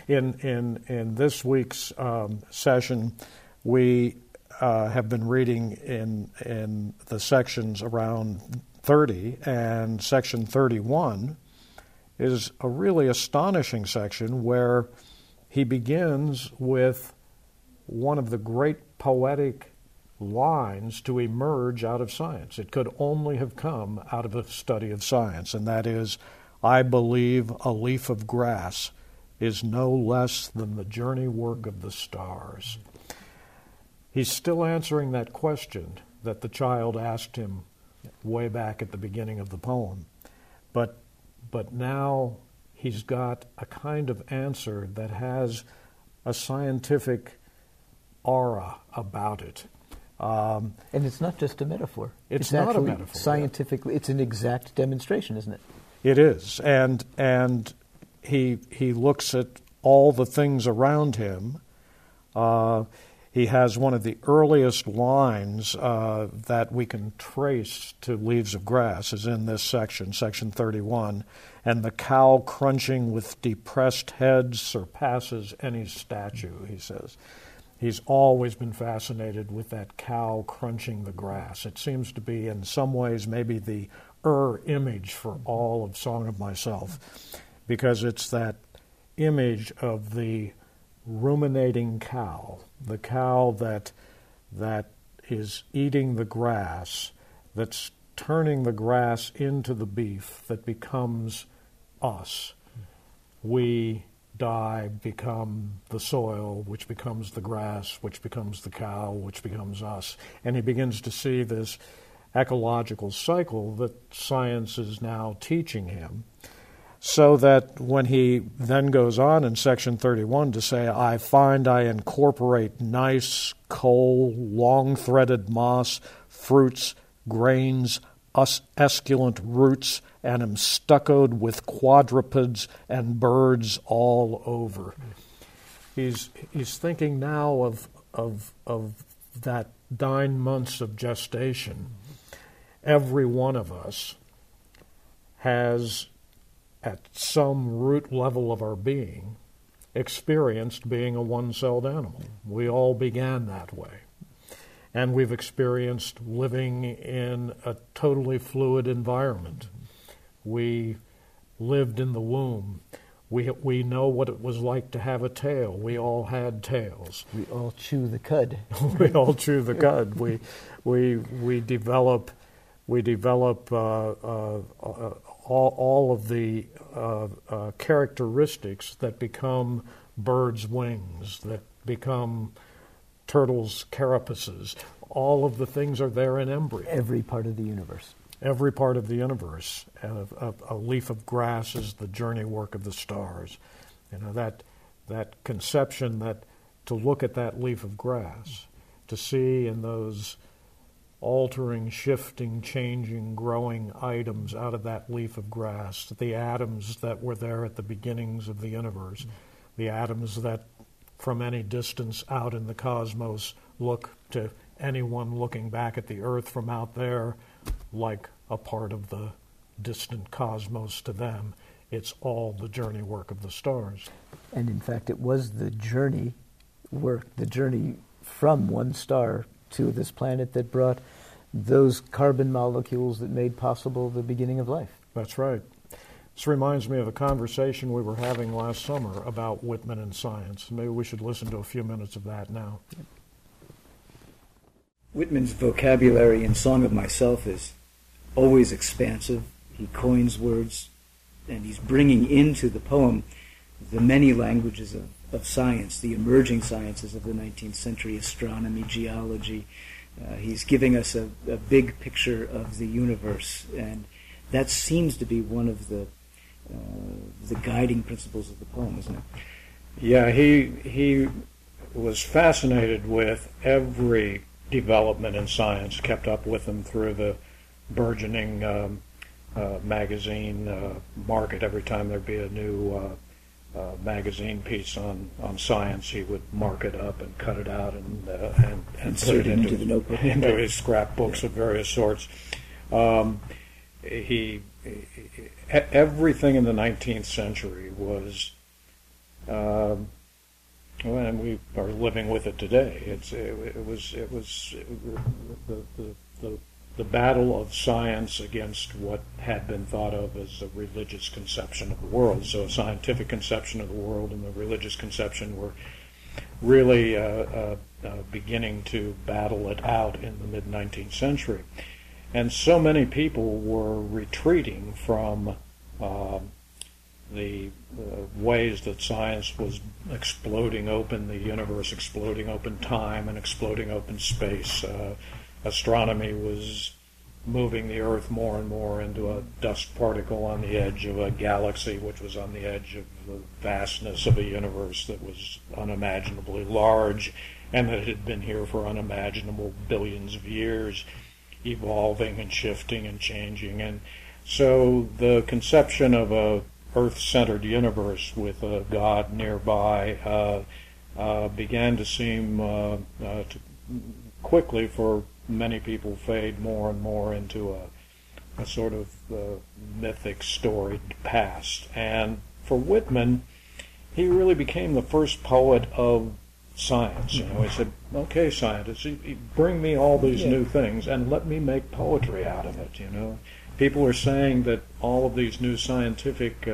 In this week's session, we have been reading in the sections around 30, and section 31 is a really astonishing section where he begins with one of the great poetic lines to emerge out of science. It could only have come out of a study of science, and that is, I believe a leaf of grass is no less than the journey work of the stars. He's still answering that question that the child asked him way back at the beginning of the poem. But now he's got a kind of answer that has a scientific aura about it. And it's not just a metaphor. It's not a metaphor. Scientifically, it's an exact demonstration, isn't it? It is. And he looks at all the things around him. He has one of the earliest lines that we can trace to Leaves of Grass is in this section, section 31. And the cow crunching with depressed head surpasses any statue, he says. He's always been fascinated with that cow crunching the grass. It seems to be, in some ways, maybe the image for all of Song of Myself, because it's that image of the ruminating cow, the cow that is eating the grass, that's turning the grass into the beef that becomes us. We die, become the soil, which becomes the grass, which becomes the cow, which becomes us. And he begins to see this ecological cycle that science is now teaching him, so that when he then goes on in section 31 to say, I find I incorporate nice coal, long-threaded moss, fruits, grains, esculent roots, and am stuccoed with quadrupeds and birds all over. He's thinking now of that 9 months of gestation. Every one of us has, at some root level of our being, experienced being a one-celled animal. We all began that way. And we've experienced living in a totally fluid environment. We lived in the womb. We know what it was like to have a tail. We all had tails. We all chew the cud. We all chew the cud. We develop all of the characteristics that become birds' wings, that become turtles' carapaces. All of the things are there in embryo. Every part of the universe. Every part of the universe. A leaf of grass is the journey work of the stars. You know, that conception, that to look at that leaf of grass, to see in those altering, shifting, changing, growing items out of that leaf of grass, the atoms that were there at the beginnings of the universe, the atoms that from any distance out in the cosmos look to anyone looking back at the earth from out there like a part of the distant cosmos to them. It's all the journey work of the stars. And in fact, it was the journey work, the journey from one star to this planet that brought those carbon molecules that made possible the beginning of life. That's right. This reminds me of a conversation we were having last summer about Whitman and science. Maybe we should listen to a few minutes of that now. Whitman's vocabulary in Song of Myself is always expansive. He coins words, and he's bringing into the poem the many languages of science, the emerging sciences of the 19th century, astronomy, geology. He's giving us a big picture of the universe, and that seems to be one of the guiding principles of the poem, isn't it? Yeah, he was fascinated with every development in science, kept up with them through the burgeoning magazine market. Every time there'd be a new magazine piece on science, he would mark it up and cut it out and put it into the notebook, into his scrapbooks of various sorts. Everything in the 19th century was and we are living with it today. The battle of science against what had been thought of as a religious conception of the world. So a scientific conception of the world and the religious conception were really beginning to battle it out in the mid-19th century. And so many people were retreating from the ways that science was exploding open the universe, exploding open time, and exploding open space. Astronomy was moving the Earth more and more into a dust particle on the edge of a galaxy, which was on the edge of the vastness of a universe that was unimaginably large, and that had been here for unimaginable billions of years, evolving and shifting and changing. And so the conception of a Earth-centered universe with a God nearby began to seem to quickly, for many people, fade more and more into a sort of mythic, storied past. And for Whitman, he really became the first poet of science. He said, "Okay, scientists, bring me all these new things and let me make poetry out of it." People are saying that all of these new scientific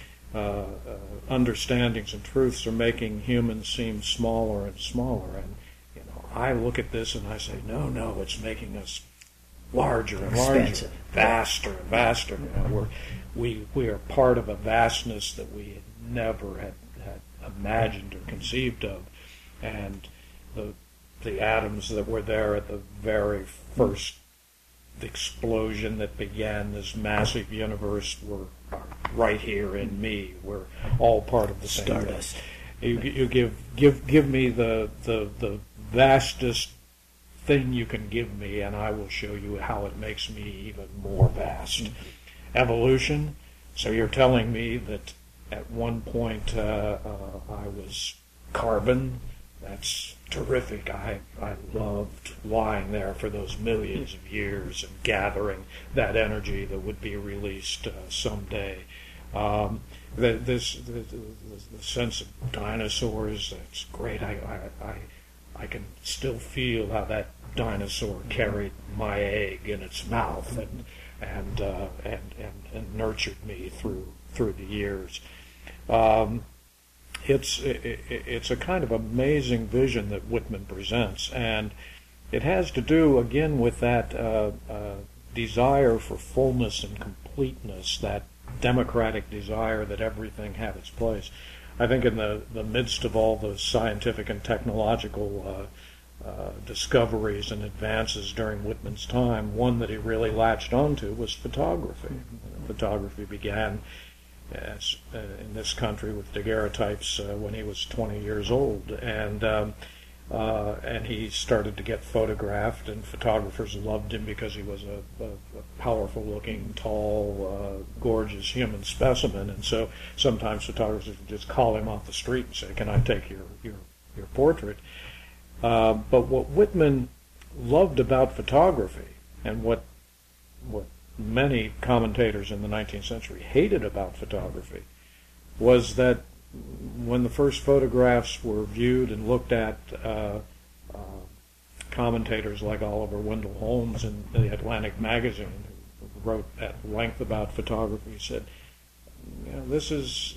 understandings and truths are making humans seem smaller and smaller. And I look at this and I say, no, it's making us larger and larger, vaster and vaster. We are part of a vastness that we had never had imagined or conceived of, and the atoms that were there at the very first explosion that began this massive universe are right here in me. We're all part of the same Stardust. You give me the vastest thing you can give me, and I will show you how it makes me even more vast. Evolution. So you're telling me that at one point I was carbon. That's terrific. I loved lying there for those millions of years and gathering that energy that would be released someday. The sense of dinosaurs, that's great. I can still feel how that dinosaur carried my egg in its mouth and nurtured me through the years. It's a kind of amazing vision that Whitman presents, and it has to do again with that desire for fullness and completeness, that democratic desire that everything had its place. I think in the midst of all the scientific and technological discoveries and advances during Whitman's time, one that he really latched onto was photography. Photography began in this country with daguerreotypes when he was 20 years old, and he started to get photographed, and photographers loved him because he was a powerful-looking, tall, gorgeous human specimen. And so sometimes photographers would just call him off the street and say, "Can I take your portrait?" But what Whitman loved about photography, and what many commentators in the 19th century hated about photography, was that when the first photographs were viewed and looked at, commentators like Oliver Wendell Holmes in the Atlantic magazine, who wrote at length about photography, said, this is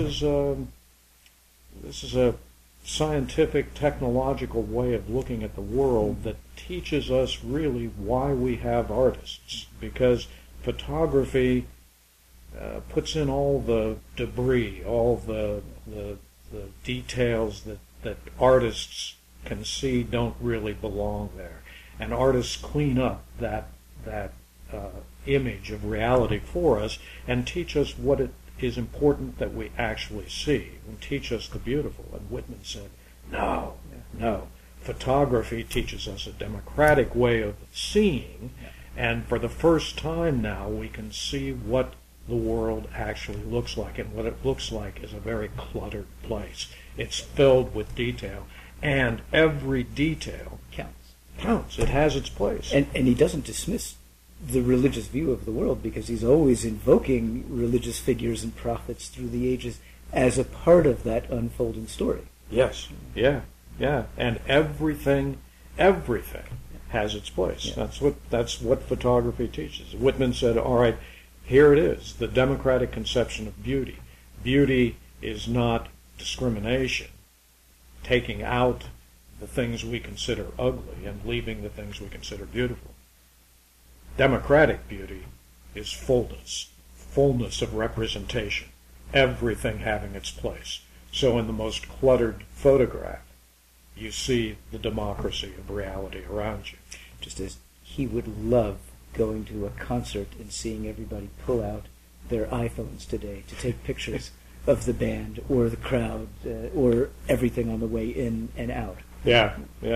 a scientific, technological way of looking at the world that teaches us really why we have artists, because photography puts in all the debris, all the details that artists can see don't really belong there, and artists clean up that image of reality for us and teach us what it is important that we actually see, and teach us the beautiful. And Whitman said, no, photography teaches us a democratic way of seeing, and for the first time now we can see what the world actually looks like, and what it looks like is a very cluttered place. It's filled with detail, and every detail counts. It has its place. And he doesn't dismiss the religious view of the world, because he's always invoking religious figures and prophets through the ages as a part of that unfolding story. Yes, yeah, yeah, and everything has its place. Yeah. That's what photography teaches. Whitman said, "All right, here it is, the democratic conception of beauty. Beauty is not discrimination, taking out the things we consider ugly and leaving the things we consider beautiful. Democratic beauty is fullness of representation, everything having its place. So in the most cluttered photograph, you see the democracy of reality around you." Just as he would love going to a concert and seeing everybody pull out their iPhones today to take pictures of the band or the crowd or everything on the way in and out. Yeah.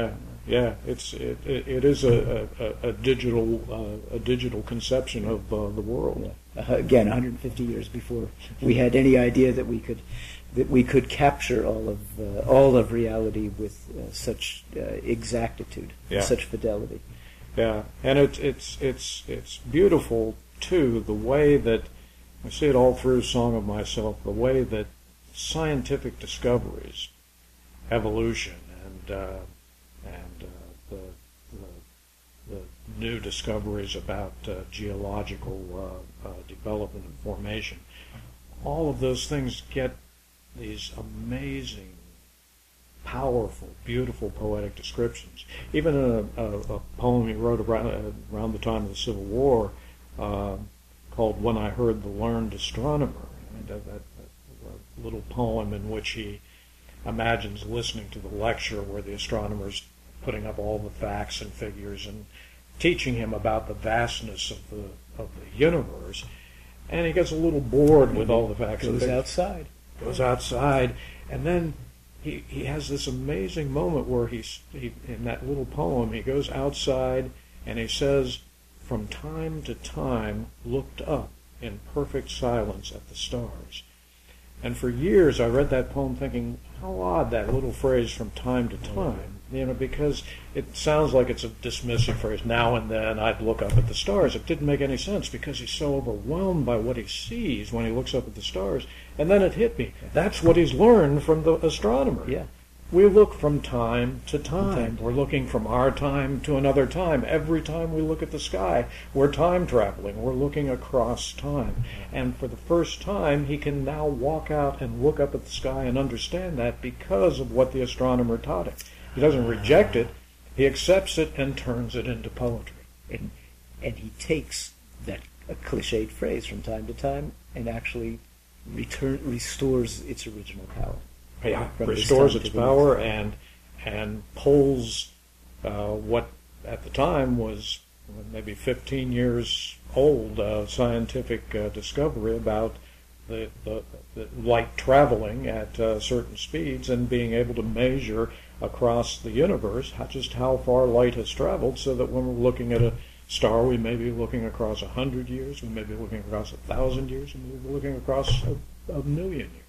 It is a digital conception of the world. Yeah. Again, 150 years before we had any idea that we could capture all of reality with such exactitude, such fidelity. Yeah, and it's beautiful too, the way that I see it all through Song of Myself, the way that scientific discoveries, evolution, and the new discoveries about geological development and formation, all of those things get these amazing, powerful, beautiful poetic descriptions. Even in a poem he wrote around the time of the Civil War called "When I Heard the Learned Astronomer," that little poem in which he imagines listening to the lecture where the astronomer's putting up all the facts and figures and teaching him about the vastness of the universe, and he gets a little bored with all the facts and figures. Goes outside, and then he has this amazing moment where he in that little poem, he goes outside and he says, "From time to time looked up in perfect silence at the stars." And for years I read that poem thinking, how odd that little phrase, "from time to time," because it sounds like it's a dismissive phrase. Now and then I'd look up at the stars. It didn't make any sense because he's so overwhelmed by what he sees when he looks up at the stars. And then it hit me. That's what he's learned from the astronomer. Yeah. We look from time to time. We're looking from our time to another time. Every time we look at the sky, we're time traveling. We're looking across time. And for the first time, he can now walk out and look up at the sky and understand that because of what the astronomer taught him. He doesn't reject it. He accepts it and turns it into poetry. And he takes that a cliched phrase "from time to time" and actually restores its original power. Yeah, restores its power and pulls what at the time was maybe 15 years old scientific discovery about the light traveling at certain speeds and being able to measure across the universe just how far light has traveled, so that when we're looking at a star, we may be looking across 100 years, we may be looking across 1,000 years, and we may be looking across a million years.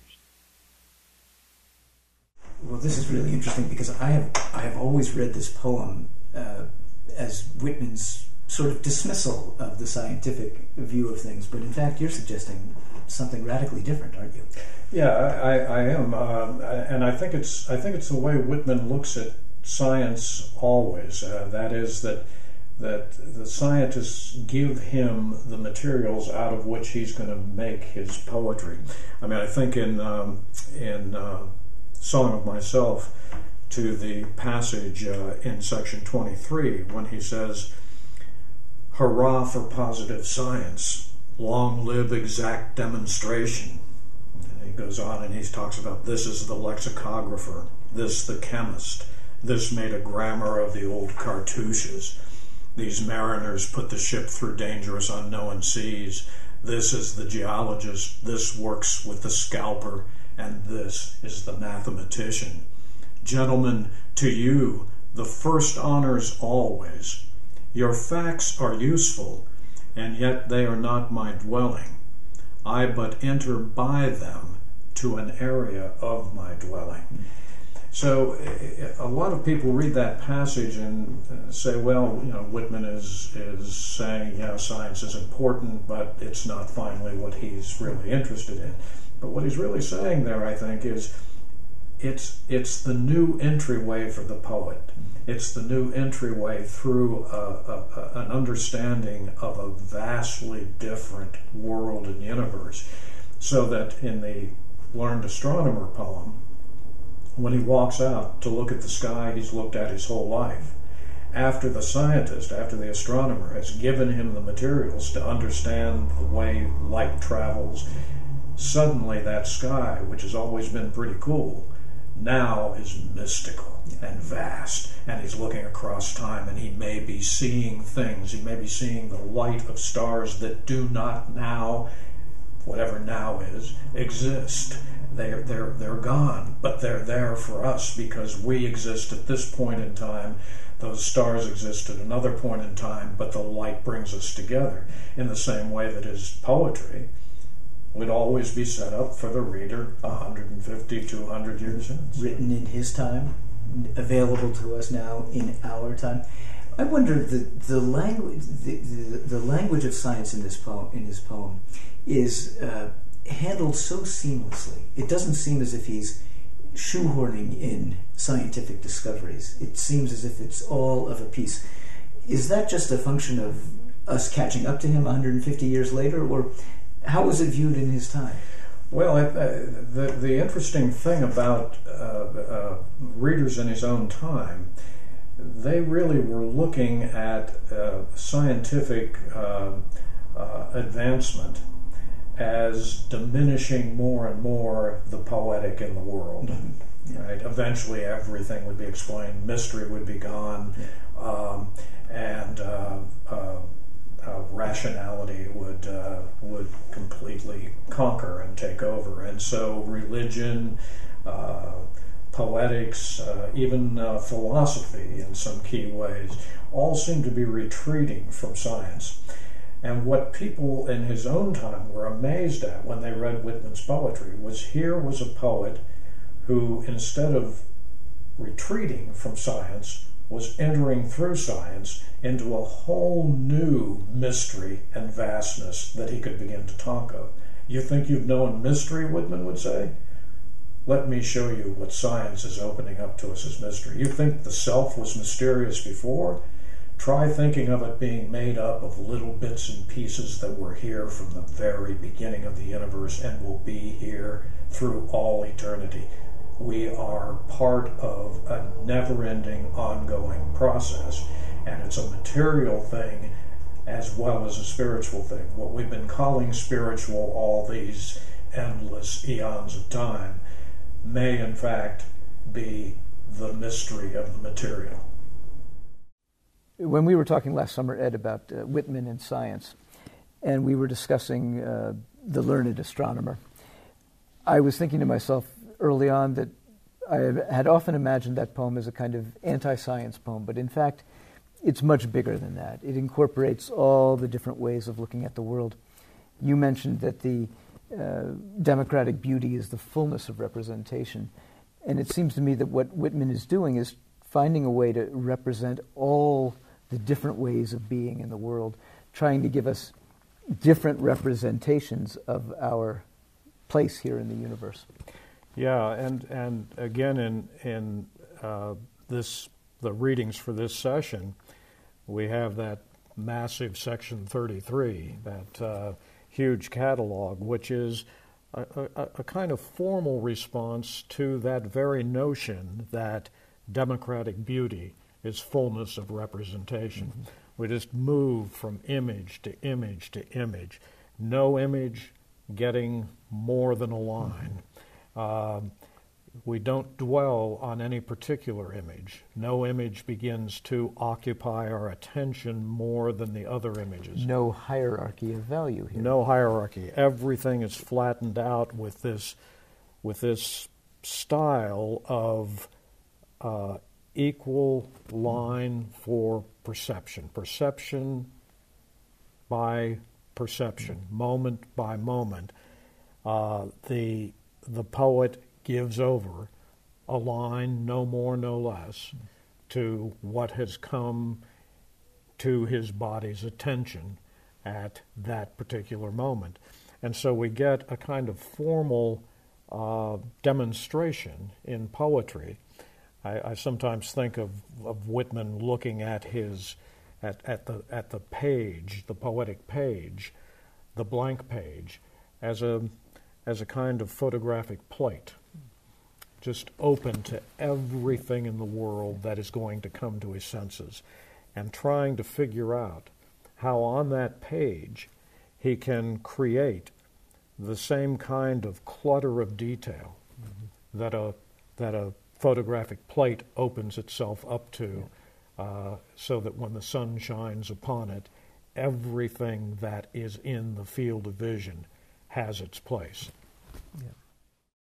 Well, this is really interesting because I have always read this poem as Whitman's sort of dismissal of the scientific view of things, but in fact you're suggesting something radically different, aren't you? Yeah, I am, and I think it's the way Whitman looks at science always. That is that the scientists give him the materials out of which he's going to make his poetry. I mean, I think in Song of Myself, to the passage in section 23 when he says, "Hurrah for positive science, long live exact demonstration." And he goes on and he talks about, "This is the lexicographer, this the chemist, this made a grammar of the old cartouches. These mariners put the ship through dangerous unknown seas. This is the geologist, this works with the scalper, and this is the mathematician. Gentlemen, to you, the first honors always. Your facts are useful, and yet they are not my dwelling. I but enter by them to an area of my dwelling." So a lot of people read that passage and say, well, Whitman is saying, yeah, science is important, but it's not finally what he's really interested in. But what he's really saying there, I think, is it's the new entryway for the poet. It's the new entryway through an understanding of a vastly different world and universe. So that in the Learned Astronomer poem, when he walks out to look at the sky he's looked at his whole life, after the scientist, after the astronomer has given him the materials to understand the way light travels, suddenly that sky, which has always been pretty cool, now is mystical and vast, and he's looking across time, and he may be seeing things. He may be seeing the light of stars that do not now, whatever now is, exist. They're gone, but they're there for us because we exist at this point in time. Those stars exist at another point in time, but the light brings us together in the same way that his poetry would always be set up for the reader 150, 200 years in. Written in his time, available to us now in our time. I wonder the language of science in his poem is handled so seamlessly. It doesn't seem as if he's shoehorning in scientific discoveries. It seems as if it's all of a piece. Is that just a function of us catching up to him 150 years later, or how was it viewed in his time? Well, the interesting thing about readers in his own time, they really were looking at scientific advancement as diminishing more and more the poetic in the world. Mm-hmm. Right? Eventually, everything would be explained, mystery would be gone, and rationality would completely conquer and take over. And so, religion, poetics, even philosophy, in some key ways, all seem to be retreating from science. And what people in his own time were amazed at when they read Whitman's poetry was here was a poet who, instead of retreating from science, was entering through science into a whole new mystery and vastness that he could begin to talk of. You think you've known mystery, Whitman would say? Let me show you what science is opening up to us as mystery. You think the self was mysterious before? Try thinking of it being made up of little bits and pieces that were here from the very beginning of the universe and will be here through all eternity. We are part of a never-ending, ongoing process, and it's a material thing as well as a spiritual thing. What we've been calling spiritual all these endless eons of time may, in fact, be the mystery of the material. When we were talking last summer, Ed, about Whitman and science, and we were discussing The Learned Astronomer, I was thinking to myself early on that I had often imagined that poem as a kind of anti-science poem, but in fact, it's much bigger than that. It incorporates all the different ways of looking at the world. You mentioned that the democratic beauty is the fullness of representation, and it seems to me that what Whitman is doing is finding a way to represent all the different ways of being in the world, trying to give us different representations of our place here in the universe. Yeah, and again in the readings for this session, we have that massive section 33, that huge catalog, which is a kind of formal response to that very notion that democratic beauty is fullness of representation. Mm-hmm. We just move from image to image to image. No image getting more than a line. Mm-hmm. We don't dwell on any particular image. No image begins to occupy our attention more than the other images. No hierarchy of value here. No hierarchy. Everything is flattened out with this style of equal line for perception. Perception by perception, moment by moment. The poet gives over a line, no more, no less, to what has come to his body's attention at that particular moment. And so we get a kind of formal demonstration in poetry. I sometimes think of Whitman looking at at the page, the poetic page, the blank page, as a kind of photographic plate, just open to everything in the world that is going to come to his senses, and trying to figure out how on that page he can create the same kind of clutter of detail that a photographic plate opens itself up to, so that when the sun shines upon it, everything that is in the field of vision has its place. Yeah.